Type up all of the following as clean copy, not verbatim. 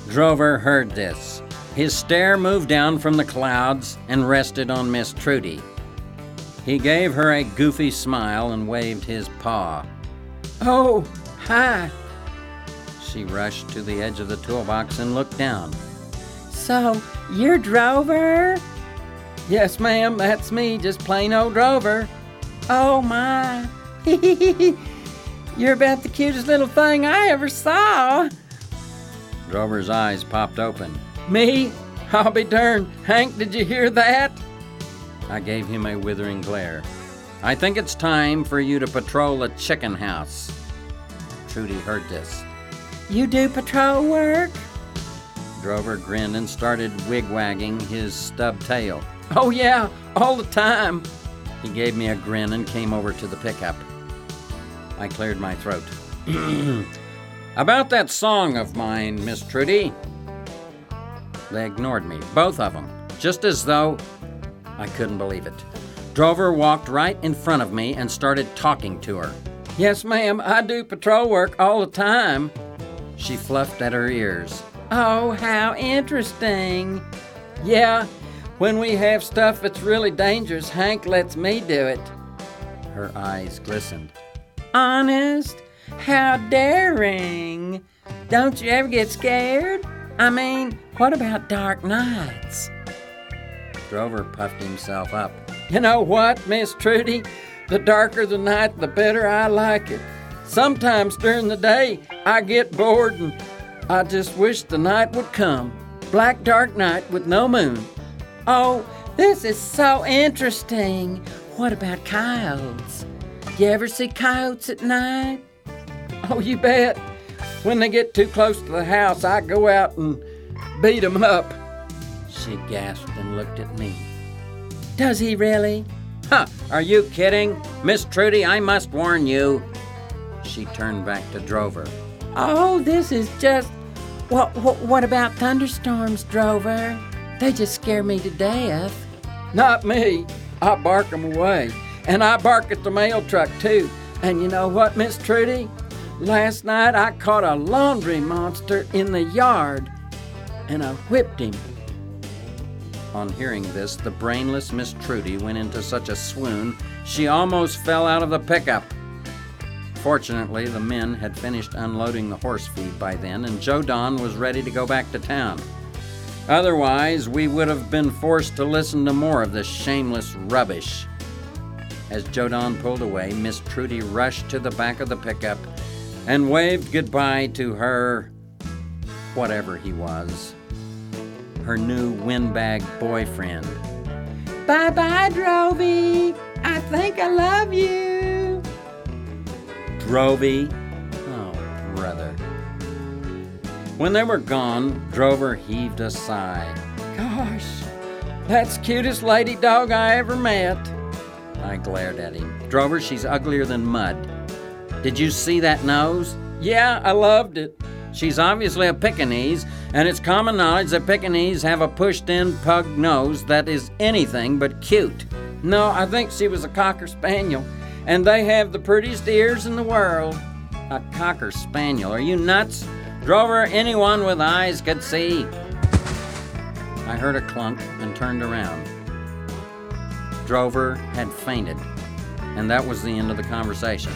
Drover heard this. His stare moved down from the clouds and rested on Miss Trudy. He gave her a goofy smile and waved his paw. "Oh, hi." She rushed to the edge of the toolbox and looked down. "So, you're Drover?" "Yes, ma'am, that's me, just plain old Drover." "Oh, my. You're about the cutest little thing I ever saw." Drover's eyes popped open. "Me? I'll be darned. Hank, did you hear that?" I gave him a withering glare. "I think it's time for you to patrol the chicken house." Trudy heard this. "You do patrol work?" Drover grinned and started wig-wagging his stub tail. "Oh yeah, all the time." He gave me a grin and came over to the pickup. I cleared my throat. "About that song of mine, Miss Trudy." They ignored me, both of them, just as though I couldn't believe it. Drover walked right in front of me and started talking to her. "Yes, ma'am, I do patrol work all the time." She fluffed at her ears. "Oh, how interesting." "Yeah, when we have stuff that's really dangerous, Hank lets me do it." Her eyes glistened. "Honest? How daring. Don't you ever get scared? I mean, what about dark nights?" Drover puffed himself up. "You know what, Miss Trudy? The darker the night, the better I like it. Sometimes during the day, I get bored and I just wish the night would come. Black dark night with no moon." "Oh, this is so interesting. What about coyotes? You ever see coyotes at night?" "Oh, you bet. When they get too close to the house, I go out and beat them up." She gasped and looked at me. "Does he really?" "Huh, are you kidding? Miss Trudy, I must warn you." She turned back to Drover. "Oh, this is just... What about thunderstorms, Drover? They just scare me to death." "Not me. I bark them away. And I bark at the mail truck, too. And you know what, Miss Trudy? Last night I caught a laundry monster in the yard, and I whipped him." On hearing this, the brainless Miss Trudy went into such a swoon, she almost fell out of the pickup. Fortunately, the men had finished unloading the horse feed by then, and Joe Don was ready to go back to town. Otherwise, we would have been forced to listen to more of this shameless rubbish. As Joe Don pulled away, Miss Trudy rushed to the back of the pickup and waved goodbye to her, whatever he was, her new windbag boyfriend. "Bye-bye, Drovey. I think I love you." Drovey? Oh, brother. When they were gone, Drover heaved a sigh. "Gosh, that's the cutest lady dog I ever met." I glared at him. "Drover, she's uglier than mud. Did you see that nose?" "Yeah, I loved it." "She's obviously a Pekingese, and it's common knowledge that Pekingese have a pushed-in pug nose that is anything but cute." "No, I think she was a Cocker Spaniel, and they have the prettiest ears in the world." "A Cocker Spaniel? Are you nuts? Drover, anyone with eyes could see." I heard a clunk and turned around. Drover had fainted, and that was the end of the conversation.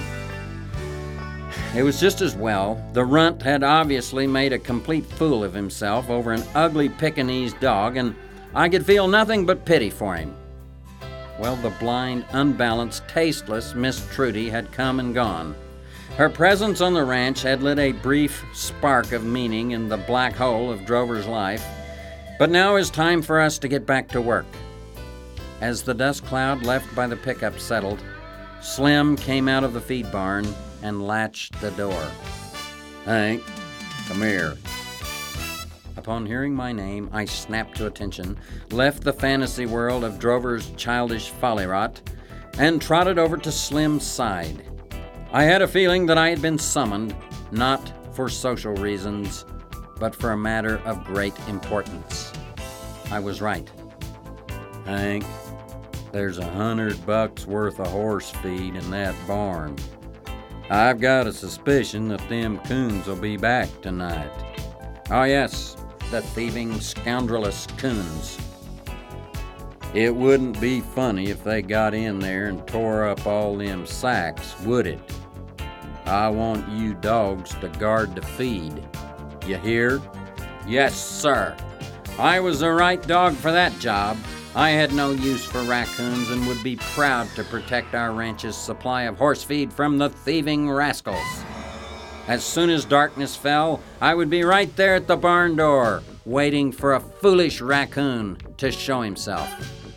It was just as well. The runt had obviously made a complete fool of himself over an ugly Pekingese dog, and I could feel nothing but pity for him. Well, the blind, unbalanced, tasteless Miss Trudy had come and gone. Her presence on the ranch had lit a brief spark of meaning in the black hole of Drover's life, but now it was time for us to get back to work. As the dust cloud left by the pickup settled, Slim came out of the feed barn and latched the door. "Hank, come here." Upon hearing my name, I snapped to attention, left the fantasy world of Drover's childish follyrot, and trotted over to Slim's side. I had a feeling that I had been summoned, not for social reasons, but for a matter of great importance. I was right. "Hank, there's $100 worth of horse feed in that barn. I've got a suspicion that them coons will be back tonight." "Oh, yes, the thieving, scoundrelous coons. It wouldn't be funny if they got in there and tore up all them sacks, would it? I want you dogs to guard the feed. You hear? Yes, sir. I was the right dog for that job. I had no use for raccoons and would be proud to protect our ranch's supply of horse feed from the thieving rascals. As soon as darkness fell, I would be right there at the barn door, waiting for a foolish raccoon to show himself.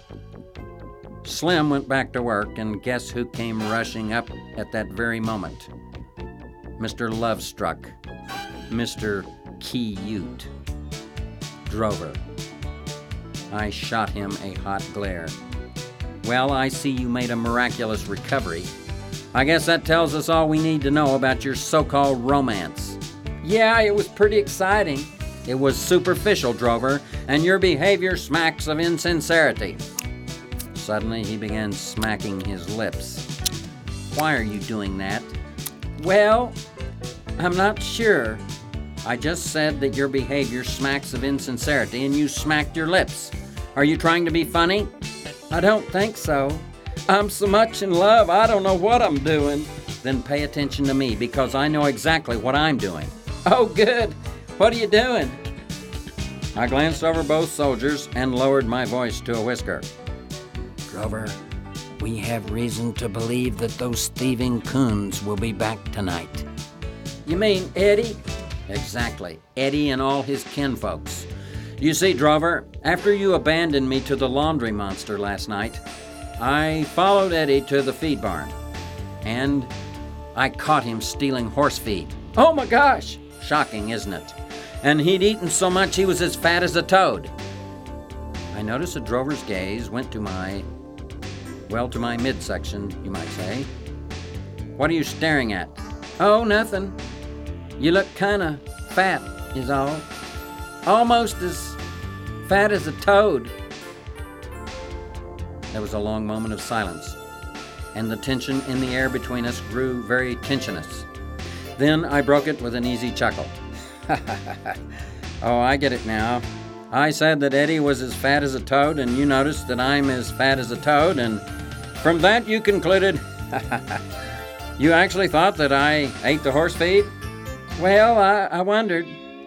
Slim went back to work, and guess who came rushing up at that very moment? Mr. Lovestruck, Mr. Cute, Drover. I shot him a hot glare. Well, I see you made a miraculous recovery. I guess that tells us all we need to know about your so-called romance. Yeah, it was pretty exciting. It was superficial, Drover, and your behavior smacks of insincerity. Suddenly, he began smacking his lips. Why are you doing that? Well, I'm not sure. I just said that your behavior smacks of insincerity, and you smacked your lips. Are you trying to be funny? I don't think so. I'm so much in love, I don't know what I'm doing. Then pay attention to me, because I know exactly what I'm doing. Oh, good. What are you doing? I glanced over both soldiers and lowered my voice to a whisper. Drover, we have reason to believe that those thieving coons will be back tonight. You mean Eddie? Exactly. Eddie and all his kinfolks. You see, Drover, after you abandoned me to the laundry monster last night, I followed Eddie to the feed barn, and I caught him stealing horse feed. Oh my gosh! Shocking, isn't it? And he'd eaten so much he was as fat as a toad. I noticed that Drover's gaze went to my midsection, you might say. What are you staring at? Oh, nothing. You look kinda fat, is all. Almost as fat as a toad. There was a long moment of silence, and the tension in the air between us grew very tensionous. Then I broke it with an easy chuckle. Oh, I get it now. I said that Eddie was as fat as a toad, and you noticed that I'm as fat as a toad, and from that you concluded, you actually thought that I ate the horse feed? Well, I wondered.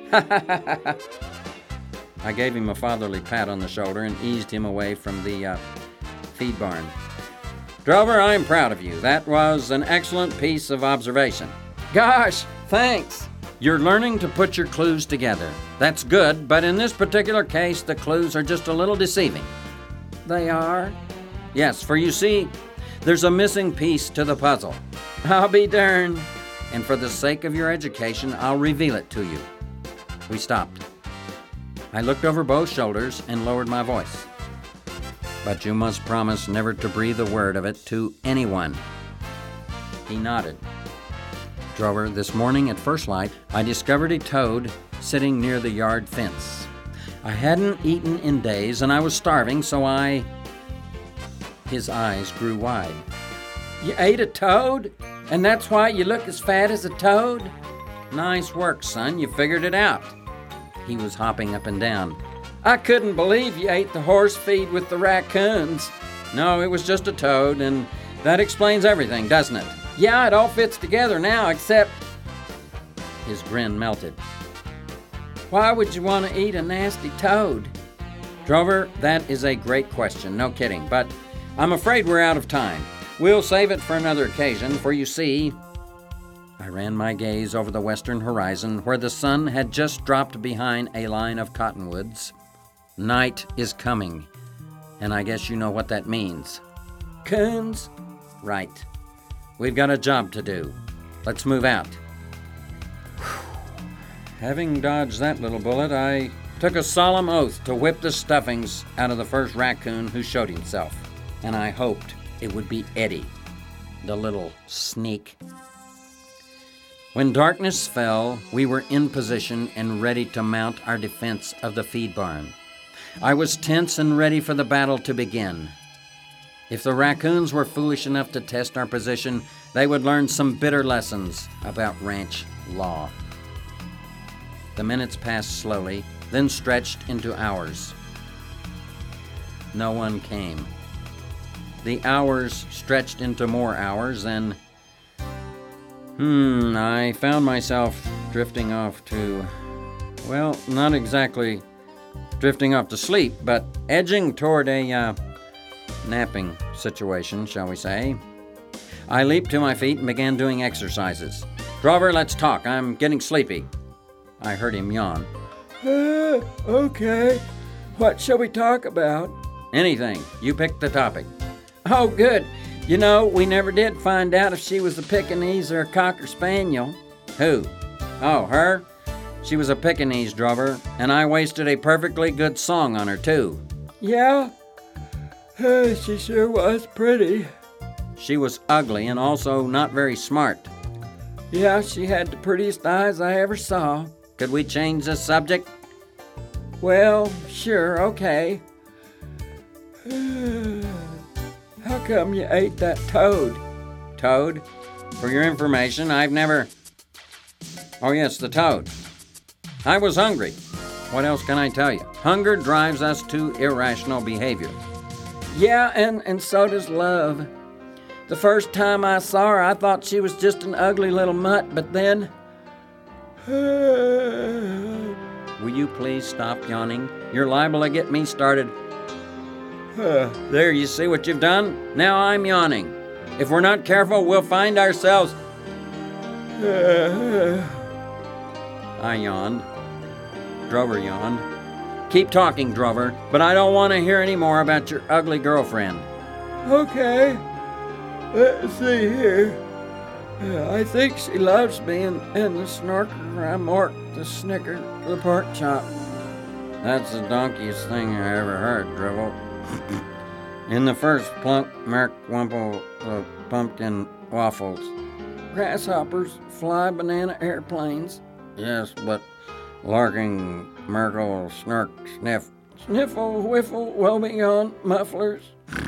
I gave him a fatherly pat on the shoulder and eased him away from the feed barn. Drover, I'm proud of you. That was an excellent piece of observation. Gosh, thanks. You're learning to put your clues together. That's good, but in this particular case, the clues are just a little deceiving. They are? Yes, for you see, there's a missing piece to the puzzle. I'll be darned. And for the sake of your education, I'll reveal it to you. We stopped. I looked over both shoulders and lowered my voice. But you must promise never to breathe a word of it to anyone. He nodded. Drover, this morning at first light, I discovered a toad sitting near the yard fence. I hadn't eaten in days, and I was starving, so His eyes grew wide. You ate a toad? And that's why you look as fat as a toad? Nice work, son. You figured it out. He was hopping up and down. I couldn't believe you ate the horse feed with the raccoons. No, it was just a toad, and that explains everything, doesn't it? Yeah, it all fits together now, except... His grin melted. Why would you want to eat a nasty toad? Drover, that is a great question, no kidding, but I'm afraid we're out of time. We'll save it for another occasion, for you see... I ran my gaze over the western horizon, where the sun had just dropped behind a line of cottonwoods. Night is coming, and I guess you know what that means. Coons? Right. We've got a job to do. Let's move out. Having dodged that little bullet, I took a solemn oath to whip the stuffings out of the first raccoon who showed himself, and I hoped it would be Eddie, the little sneak. When darkness fell, we were in position and ready to mount our defense of the feed barn. I was tense and ready for the battle to begin. If the raccoons were foolish enough to test our position, they would learn some bitter lessons about ranch law. The minutes passed slowly, then stretched into hours. No one came. The hours stretched into more hours, and I found myself drifting off to, well, not exactly drifting off to sleep, but edging toward a napping situation, shall we say. I leaped to my feet and began doing exercises. Drover, let's talk. I'm getting sleepy. I heard him yawn. Okay. What shall we talk about? Anything. You pick the topic. Oh, good. You know, we never did find out if she was a Pekingese or a Cocker Spaniel. Who? Oh, her? She was a Pekingese, Drover, and I wasted a perfectly good song on her, too. Yeah? She sure was pretty. She was ugly and also not very smart. Yeah, she had the prettiest eyes I ever saw. Could we change the subject? Well, sure, okay. How come you ate that toad? Toad? For your information, I've never... Oh, yes, the toad. I was hungry. What else can I tell you? Hunger drives us to irrational behavior. Yeah, and so does love. The first time I saw her, I thought she was just an ugly little mutt, but then... Will you please stop yawning? You're liable to get me started. There, you see what you've done? Now I'm yawning. If we're not careful, we'll find ourselves... I yawned. Drover yawned. Keep talking, Drover, but I don't want to hear any more about your ugly girlfriend. Okay. Let's see here. I think she loves me, and the snorker I marked the snicker, the pork chop. That's the donkiest thing I ever heard, Drivel. In the first plunk, Merk Wumple, pumpkin waffles. Grasshoppers fly banana airplanes. Yes, but Larking, Merkle, Snark, Sniff. Sniffle, whiffle, well beyond mufflers.